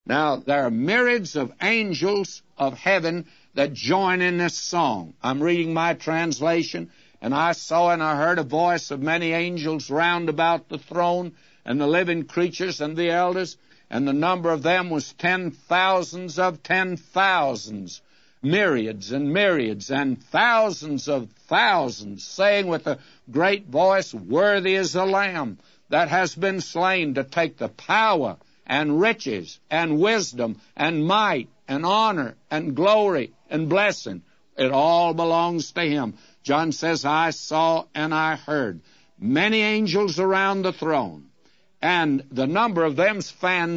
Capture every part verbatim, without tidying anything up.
Now, there are myriads of angels of heaven that join in this song. I'm reading my translation. And I saw and I heard a voice of many angels round about the throne, and the living creatures and the elders, and the number of them was ten thousands of ten thousands, myriads and myriads and thousands of thousands, saying with a great voice, Worthy is the Lamb that has been slain to take the power and riches and wisdom and might and honor and glory and blessing. It all belongs to Him. John says, I saw and I heard many angels around the throne, and the number of them's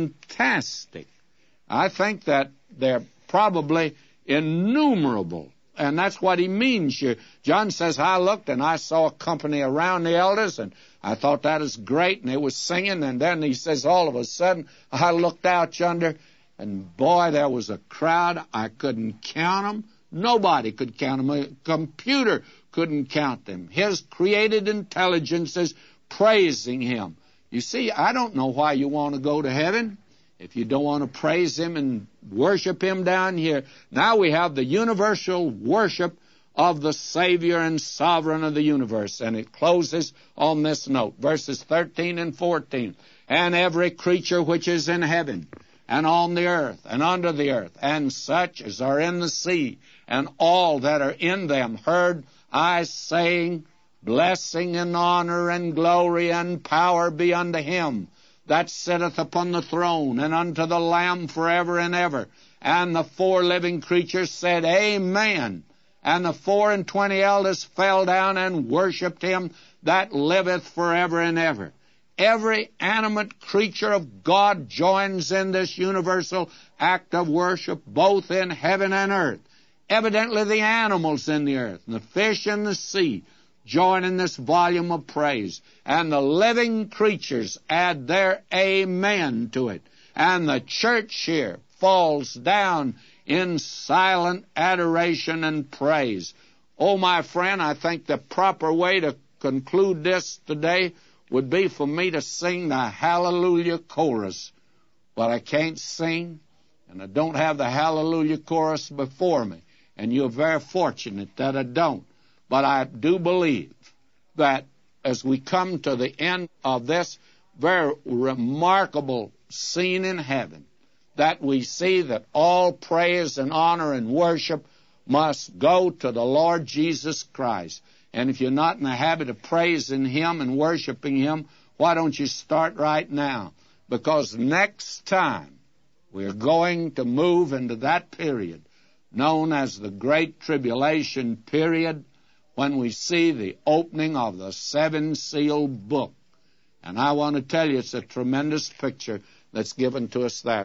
fantastic. I think that they're probably innumerable, and that's what he means here. John says, I looked and I saw a company around the elders, and I thought that is great, and they was singing, and then he says, all of a sudden, I looked out yonder, and boy, there was a crowd. I couldn't count them. Nobody could count them. A computer couldn't count them. His created intelligence is praising Him. You see, I don't know why you want to go to heaven if you don't want to praise Him and worship Him down here. Now we have the universal worship of the Savior and Sovereign of the universe. And it closes on this note, verses thirteen and fourteen. And every creature which is in heaven, and on the earth, and under the earth, and such as are in the sea, and all that are in them, heard I saying, Blessing and honor and glory and power be unto Him that sitteth upon the throne, and unto the Lamb forever and ever. And the four living creatures said, Amen. And the four and twenty elders fell down and worshipped Him that liveth forever and ever. Every animate creature of God joins in this universal act of worship, both in heaven and earth. Evidently the animals in the earth, and the fish in the sea, join in this volume of praise. And the living creatures add their amen to it. And the church here falls down in silent adoration and praise. Oh, my friend, I think the proper way to conclude this today would be for me to sing the Hallelujah chorus. But I can't sing, and I don't have the Hallelujah chorus before me. And you're very fortunate that I don't. But I do believe that as we come to the end of this very remarkable scene in heaven, that we see that all praise and honor and worship must go to the Lord Jesus Christ. And if you're not in the habit of praising Him and worshiping Him, why don't you start right now? Because next time we're going to move into that period known as the Great Tribulation period, when we see the opening of the seven-seal book. And I want to tell you, it's a tremendous picture that's given to us there.